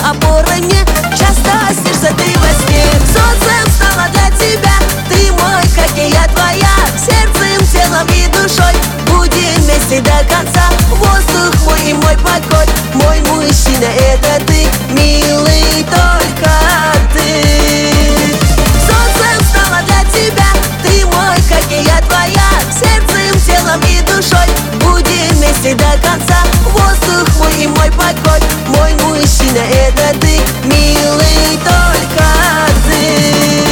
опорой мне. Часто снишься ты во сне, солнцем стала для тебя. Ты мой, как и я твоя, сердцем, телом и душой. Будем вместе до конца, воздух мой и мой покой. Мой мужчина — это ты, милый, только ты. Солнцем стала для тебя, ты мой, как и я твоя, сердцем, телом и душой. Будем вместе до конца, воздух мой и мой покой. Мой мужчина — это ты, милый, только ты.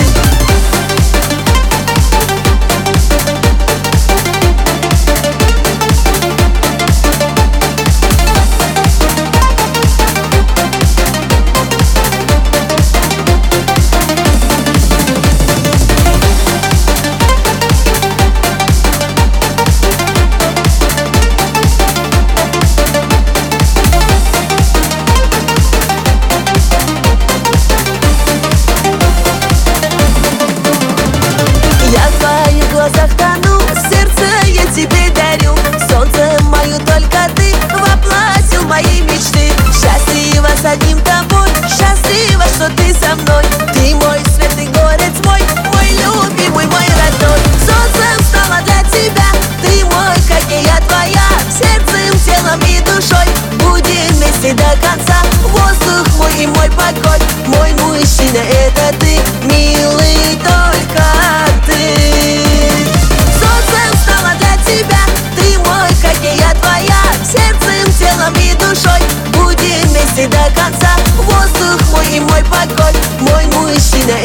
Тебе дарю солнце мою, только ты воплотил мои мечты. Счастлива с одним тобой, счастлива, что ты со мной. Ты мой свет и горец мой, мой любимый, мой родной. Солнцем стала для тебя, ты мой, как и я твоя, сердцем, телом и душой. Будем вместе до конца, воздух мой и мой покой. Мой мужчина — это ты, милый, только ты. Телом и душой будем вместе до конца, воздух мой и мой покой. Мой мужчина